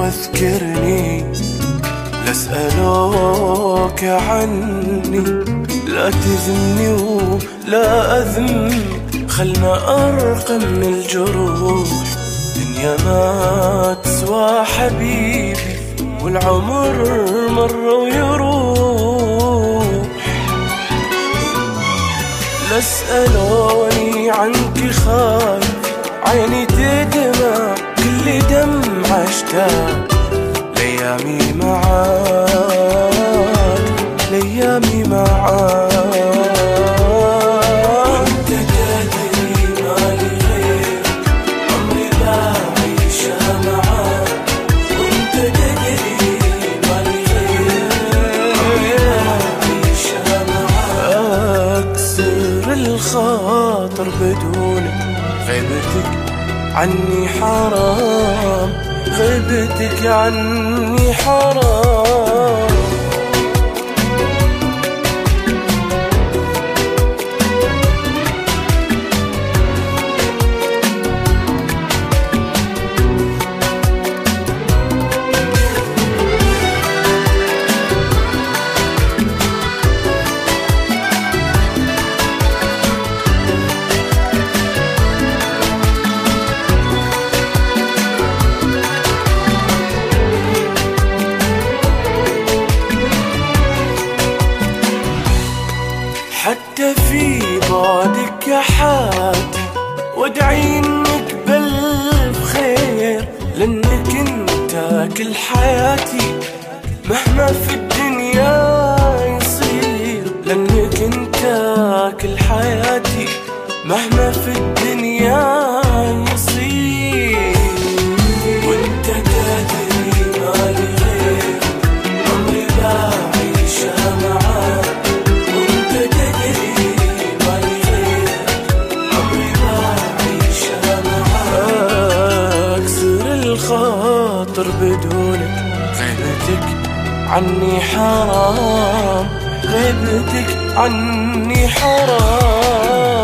واذكرني، لا اسألوك عني، لا تذمني ولا أذم، خلنا أرقى من الجروح. دنيا ما تسوى حبيبي، والعمر مر ويروح. لا اسألوني عنك خايف، عيني تدمع كل دمعة اشتاق لأيامي معاك، لأيامي معاك. وانت تدري مالي غير عمري بعيشها معاك، وانت تدري مالي غير عمري بعيشها معاك. أكسر الخاطر بدونك، غيبتك عني حرام، غيبتك عني حرام. حتى في بعدك يا حياتي وادعي انك بألف خير، لانك انت كل حياتي مهما في الدنيا يصير، لانك انت كل حياتي مهما في الدنيا يصير. وانت تدري مالي غير عمري بعيشها معاك، خاطر بدونك، غيبتك عني حرام، غيبتك عني حرام.